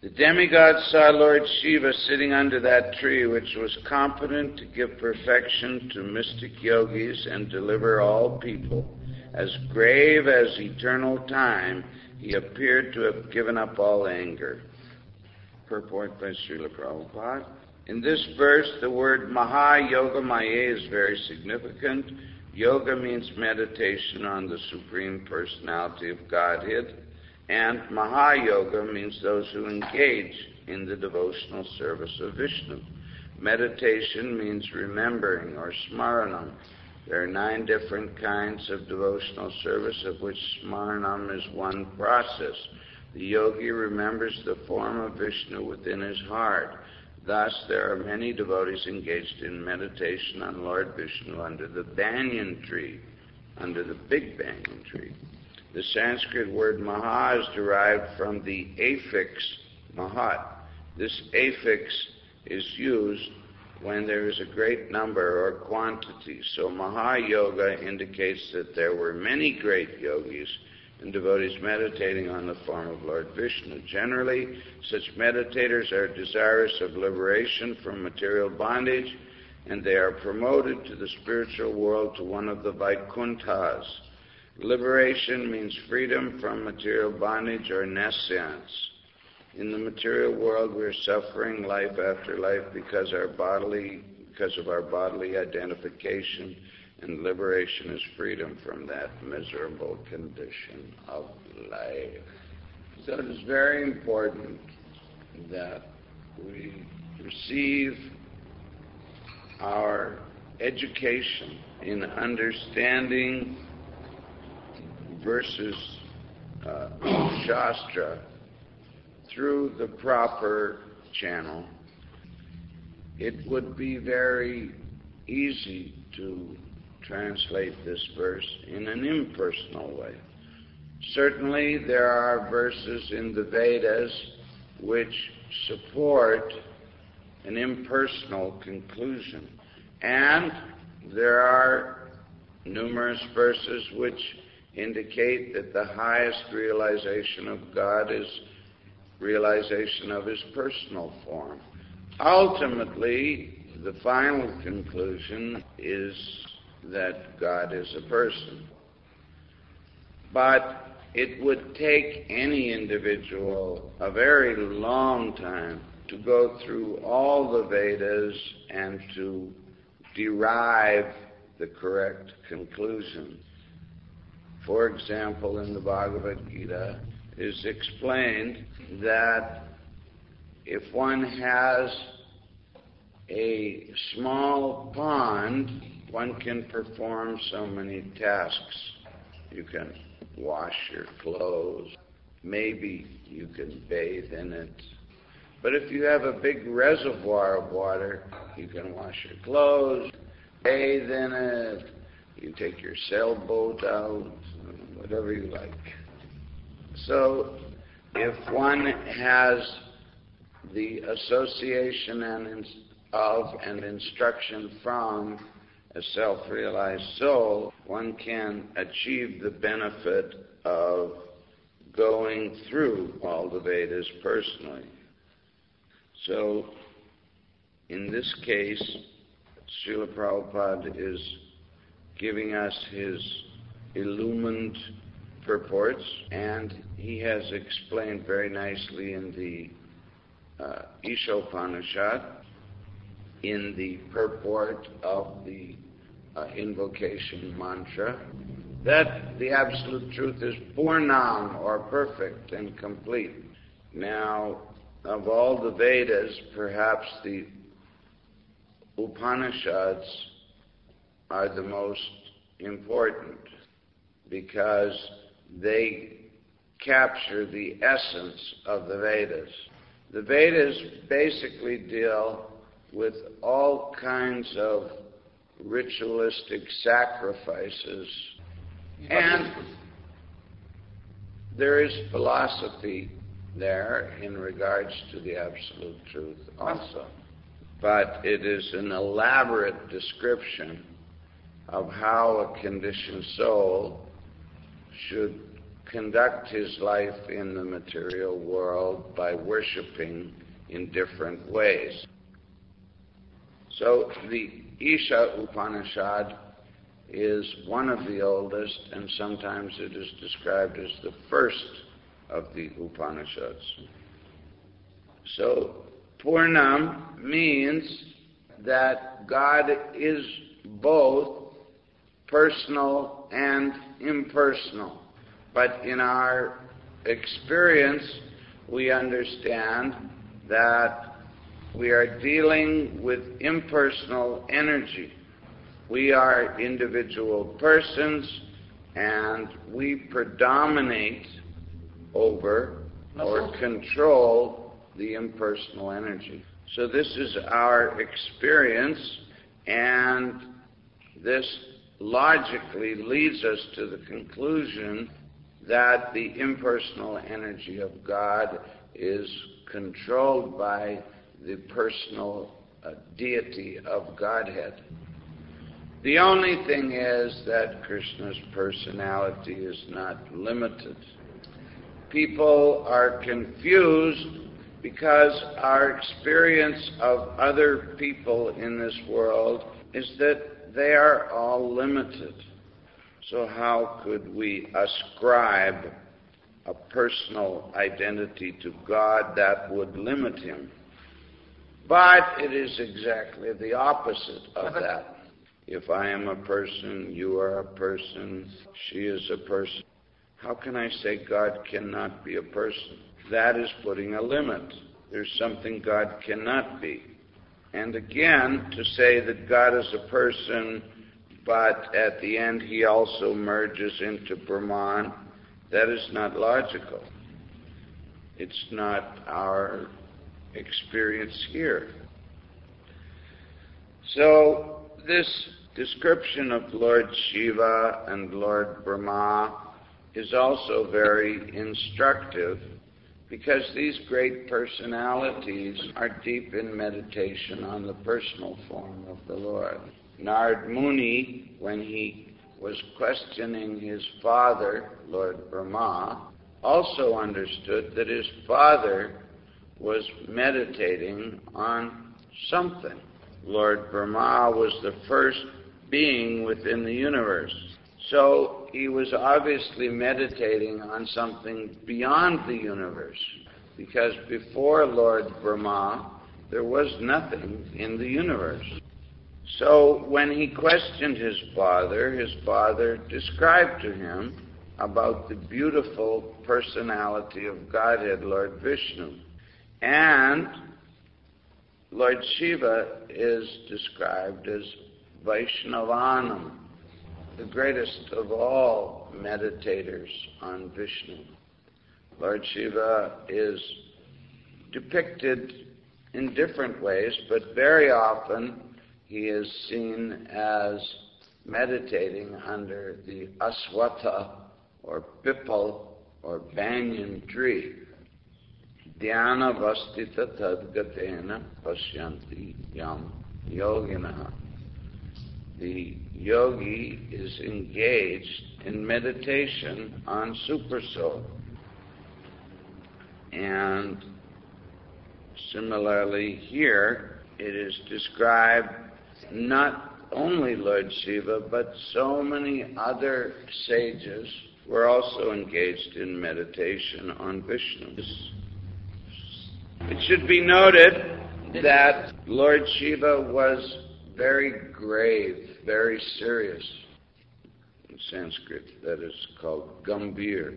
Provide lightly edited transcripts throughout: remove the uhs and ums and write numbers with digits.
The demigods saw Lord Shiva sitting under that tree, which was competent to give perfection to mystic yogis and deliver all people. As grave as eternal time, he appeared to have given up all anger. Purport by Srila Prabhupada. In this verse, the word Maha-Yoga-Maya is very significant. Yoga means meditation on the Supreme Personality of Godhead, and Maha-Yoga means those who engage in the devotional service of Vishnu. Meditation means remembering or smaranam. There are 9 different kinds of devotional service, of which smaranam is one process. The yogi remembers the form of Vishnu within his heart. Thus, there are many devotees engaged in meditation on Lord Vishnu under the banyan tree, under the big banyan tree. The Sanskrit word Maha is derived from the affix Mahat. This affix is used when there is a great number or quantity. So Maha-Yoga indicates that there were many great yogis and devotees meditating on the form of Lord Vishnu. Generally, such meditators are desirous of liberation from material bondage, and they are promoted to the spiritual world, to one of the Vaikunthas. Liberation means freedom from material bondage or nescience. In the material world, we are suffering life after life because of our bodily identification, and liberation is freedom from that miserable condition of life. So it is very important that we receive our education in understanding versus Shastra through the proper channel. It would be very easy to translate this verse in an impersonal way. Certainly there are verses in the Vedas which support an impersonal conclusion, and there are numerous verses which indicate that the highest realization of God is realization of his personal form. Ultimately, the final conclusion is that God is a person. But it would take any individual a very long time to go through all the Vedas and to derive the correct conclusion. For example, in the Bhagavad Gita, it is explained that if one has a small pond, one can perform so many tasks. You can wash your clothes. Maybe you can bathe in it. But if you have a big reservoir of water, you can wash your clothes, bathe in it. You take your sailboat out, whatever you like. So if one has the association and instruction from a self-realized soul, one can achieve the benefit of going through all the Vedas personally. So, in this case, Srila Prabhupada is giving us his illumined purports, and he has explained very nicely in the Ishopanishad, in the purport of the invocation mantra, that the Absolute Truth is Purnam, or perfect and complete. Now, of all the Vedas, perhaps the Upanishads are the most important because they capture the essence of the Vedas. The Vedas basically deal with all kinds of ritualistic sacrifices, and there is philosophy there in regards to the Absolute Truth also. But it is an elaborate description of how a conditioned soul should conduct his life in the material world by worshiping in different ways. So the Isha Upanishad is one of the oldest, and sometimes it is described as the first of the Upanishads. So Purnam means that God is both personal and impersonal. But in our experience, we understand that we are dealing with impersonal energy. We are individual persons, and we predominate over or control the impersonal energy. So this is our experience, and this logically leads us to the conclusion that the impersonal energy of God is controlled by the personal deity of Godhead. The only thing is that Krishna's personality is not limited. People are confused because our experience of other people in this world is that they are all limited. So how could we ascribe a personal identity to God that would limit him? But it is exactly the opposite of that. If I am a person, you are a person, she is a person, how can I say God cannot be a person? That is putting a limit. There's something God cannot be. And again, to say that God is a person, but at the end he also merges into Brahman, that is not logical. It's not our experience here. So this description of Lord Shiva and Lord Brahma is also very instructive, because these great personalities are deep in meditation on the personal form of the Lord. Narad Muni, when he was questioning his father, Lord Brahma, also understood that his father was meditating on something. Lord Brahma was the first being within the universe. So he was obviously meditating on something beyond the universe, because before Lord Brahma, there was nothing in the universe. So when he questioned his father described to him about the beautiful personality of Godhead, Lord Vishnu. And Lord Shiva is described as Vaishnavanam, the greatest of all meditators on Vishnu. Lord Shiva is depicted in different ways, but very often he is seen as meditating under the aswatha or pipal or banyan tree. Dhyana vastita tadgatena pasyanti yam yoginaha. The yogi is engaged in meditation on Supersoul. And similarly here, it is described not only Lord Shiva, but so many other sages were also engaged in meditation on Vishnu. It should be noted that Lord Shiva was very grave, very serious. In Sanskrit, that is called Gambhir.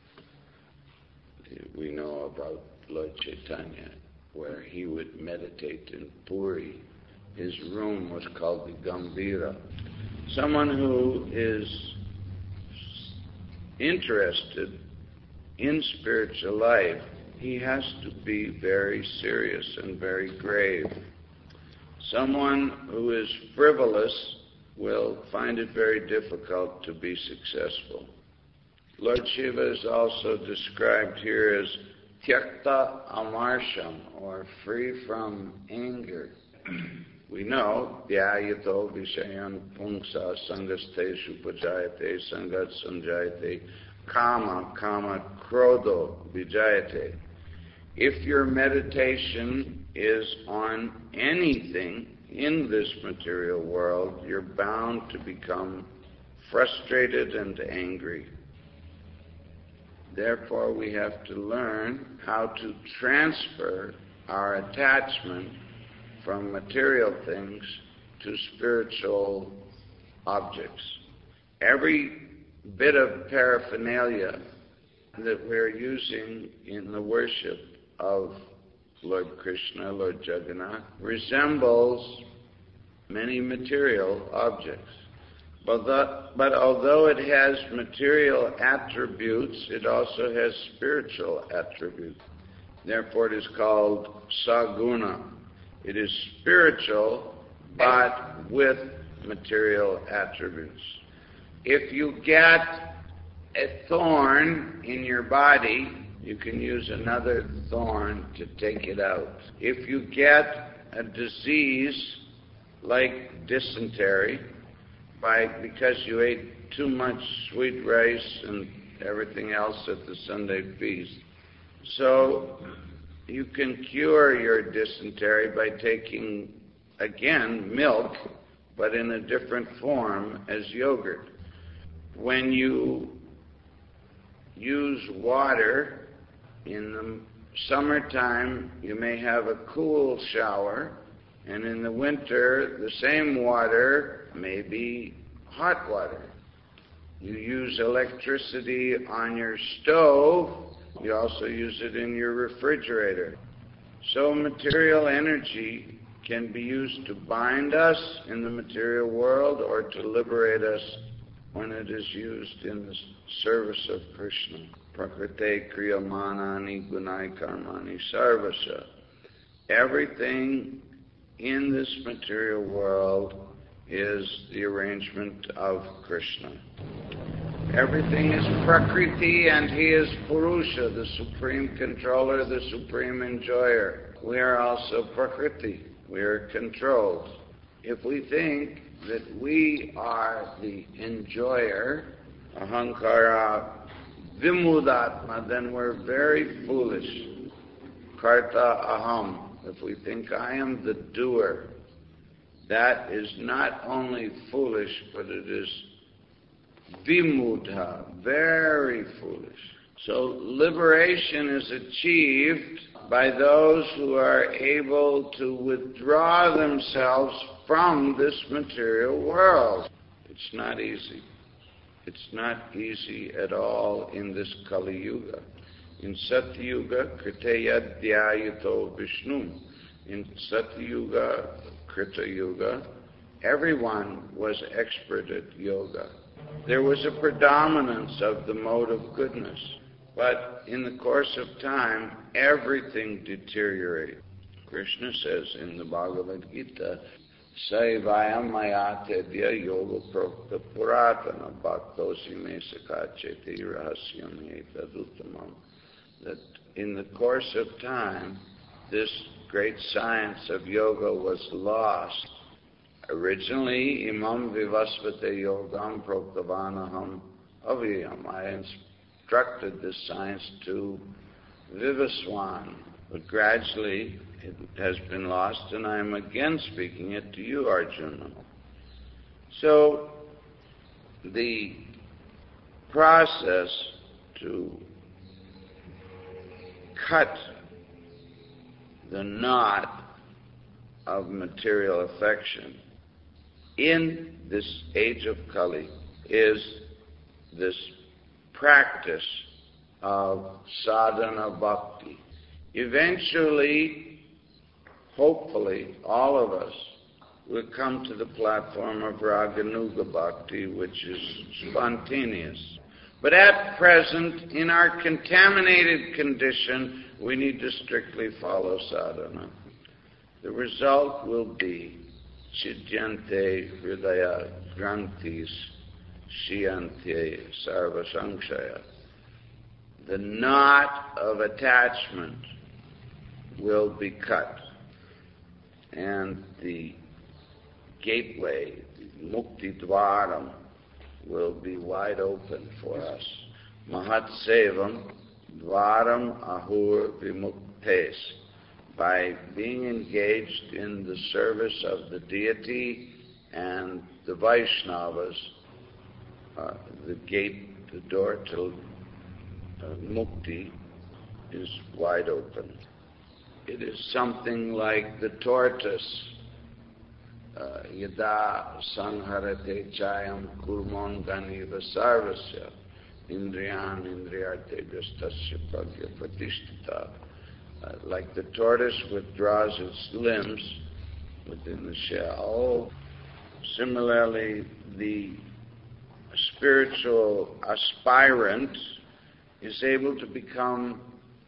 We know about Lord Chaitanya, where he would meditate in Puri. His room was called the Gambhira. Someone who is interested in spiritual life, he has to be very serious and very grave. Someone who is frivolous will find it very difficult to be successful. Lord Shiva is also described here as Tyakta Amarsham, or free from anger. We know, Dhyayato Vishayan Pungsa Sangasteshu Pajayate Sangat Sanjayate kama, krodho, vijayate. If your meditation is on anything in this material world, you're bound to become frustrated and angry. Therefore, we have to learn how to transfer our attachment from material things to spiritual objects. Every bit of paraphernalia that we're using in the worship of Lord Krishna, Lord Jagannath, resembles many material objects. But although it has material attributes, it also has spiritual attributes. Therefore it is called saguna. It is spiritual, but with material attributes. If you get a thorn in your body, you can use another thorn to take it out. If you get a disease like dysentery, because you ate too much sweet rice and everything else at the Sunday feast. So you can cure your dysentery by taking, again, milk, but in a different form as yogurt. When you use water in the summertime, you may have a cool shower, and in the winter, the same water may be hot water. You use electricity on your stove, you also use it in your refrigerator. So material energy can be used to bind us in the material world or to liberate us when it is used in the service of Krishna. Prakrite kriyamanani gunai karmani sarvasya. Everything in this material world is the arrangement of Krishna. Everything is Prakriti and he is Purusha, the supreme controller, the supreme enjoyer. We are also Prakriti. We are controlled. If we think that we are the enjoyer, ahankara vimudatma, then we're very foolish. Karta aham. If we think I am the doer, that is not only foolish, but it is vimudha, very foolish. So liberation is achieved by those who are able to withdraw themselves from this material world. It's not easy. It's not easy at all in this Kali Yuga. In Satyuga, Kriteya Dhyayato Vishnu. In Satyuga, Krita Yuga, everyone was expert at yoga. There was a predominance of the mode of goodness. But in the course of time, everything deteriorated. Krishna says in the Bhagavad Gita, Saivayam mayatedya yoga prokta puratana bhaktosi me sakacheti rahasyam etaduttamam. That in the course of time, this great science of yoga was lost. Originally, imam vivasvate yogam proktavanaham avyam. I instructed this science to Vivaswan, but gradually it has been lost, and I am again speaking it to you, Arjuna. So, the process to cut the knot of material affection in this age of Kali is this practice of sadhana bhakti. Eventually, hopefully, all of us will come to the platform of Raganuga bhakti, which is spontaneous. But at present, in our contaminated condition, we need to strictly follow sadhana. The result will be chidyante hridaya granthis shiyante sarva samshaya. The knot of attachment will be cut, and the gateway, the mukti dwaram, will be wide open for us. Mahatsevam Dvaram Ahur Vimuktes. By being engaged in the service of the deity and the Vaishnavas, the gate, the door to mukti is wide open. It is something like the tortoise. Yada sanharate chayam kurmon ganiva sarvasya indriyan indriyarte vyastasya pragya pratishtita. Like the tortoise withdraws its limbs within the shell, similarly the spiritual aspirant is able to become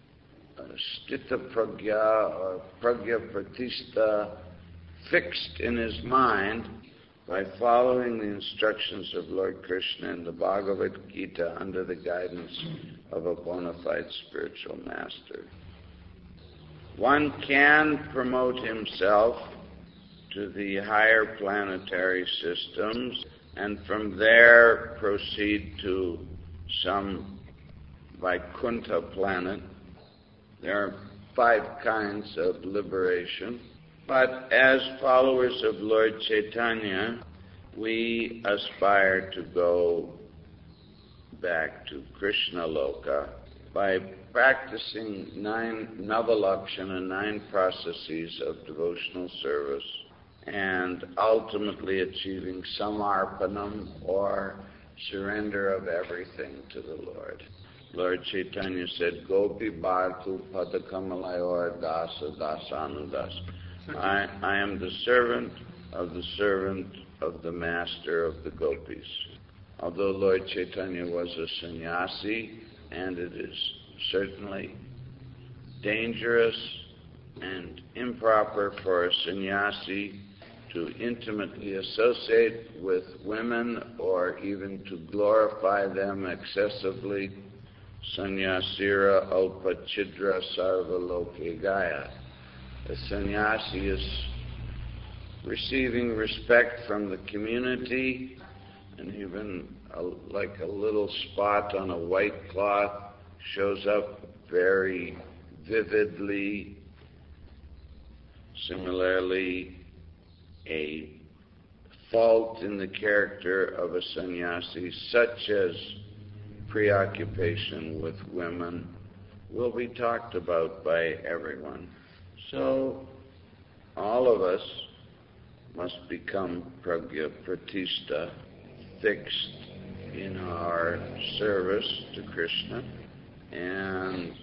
stita pragya or pragya pratishta, fixed in his mind by following the instructions of Lord Krishna in the Bhagavad Gita under the guidance of a bona fide spiritual master. One can promote himself to the higher planetary systems and from there proceed to some Vaikuntha planet. There are 5 kinds of liberation. But as followers of Lord Chaitanya, we aspire to go back to Krishna Loka by practicing 9 Navalakshana, 9 processes of devotional service, and ultimately achieving samarpanam, or surrender of everything to the Lord. Lord Chaitanya said, Gopi Bhartu Padakamalayora Dasa Dasanudas. I am the servant of the master of the gopis. Although Lord Chaitanya was a sannyasi, and it is certainly dangerous and improper for a sannyasi to intimately associate with women or even to glorify them excessively, sannyasira alpachidra sarvaloke gaya. The sannyasi is receiving respect from the community, and even like a little spot on a white cloth shows up very vividly. Similarly, a fault in the character of a sannyasi, such as preoccupation with women, will be talked about by everyone. So, all of us must become pragya pratishta, fixed in our service to Krishna, and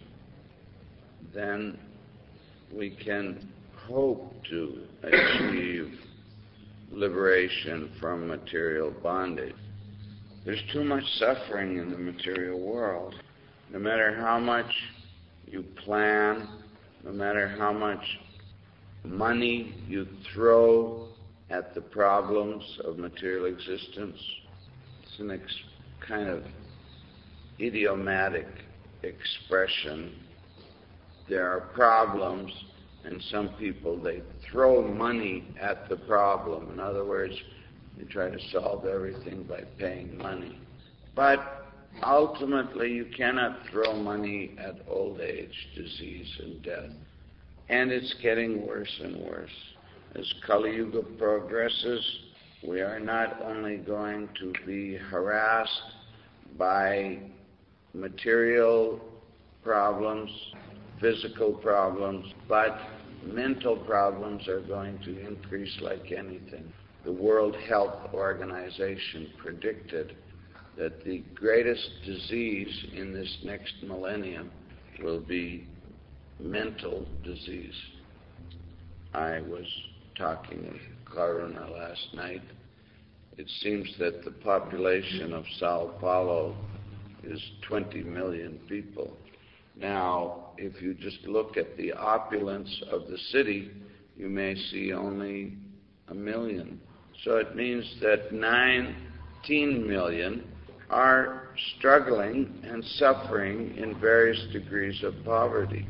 then we can hope to achieve liberation from material bondage. There's too much suffering in the material world. No matter how much you plan, no matter how much money you throw at the problems of material existence, it's an kind of idiomatic expression. There are problems, and some people, they throw money at the problem. In other words, they try to solve everything by paying money. But ultimately, you cannot throw money at old age, disease, and death. And it's getting worse and worse. As Kali Yuga progresses, we are not only going to be harassed by material problems, physical problems, but mental problems are going to increase like anything. The World Health Organization predicted that the greatest disease in this next millennium will be mental disease. I was talking with Karuna last night. It seems that the population of Sao Paulo is 20 million people. Now, if you just look at the opulence of the city, you may see only 1 million. So it means that 19 million are struggling and suffering in various degrees of poverty.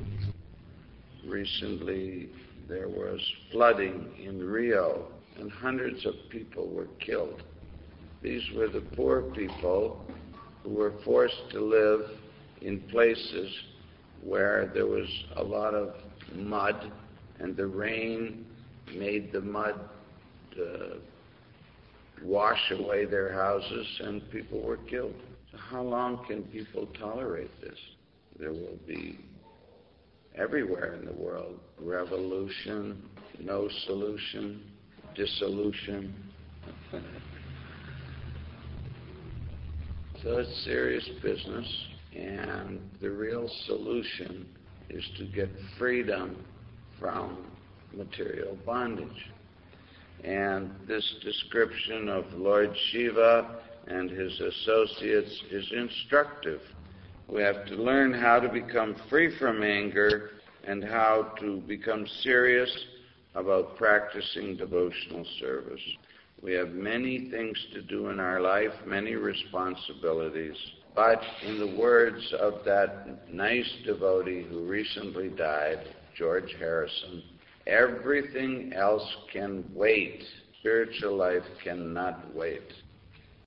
Recently, there was flooding in Rio, and hundreds of people were killed. These were the poor people who were forced to live in places where there was a lot of mud, and the rain made the mud wash away their houses, and people were killed. So how long can people tolerate this? There will be, everywhere in the world, revolution, no solution, dissolution. So it's serious business, and the real solution is to get freedom from material bondage. And this description of Lord Shiva and his associates is instructive. We have to learn how to become free from anger and how to become serious about practicing devotional service. We have many things to do in our life, many responsibilities, but in the words of that nice devotee who recently died, George Harrison, everything else can wait. Spiritual life cannot wait.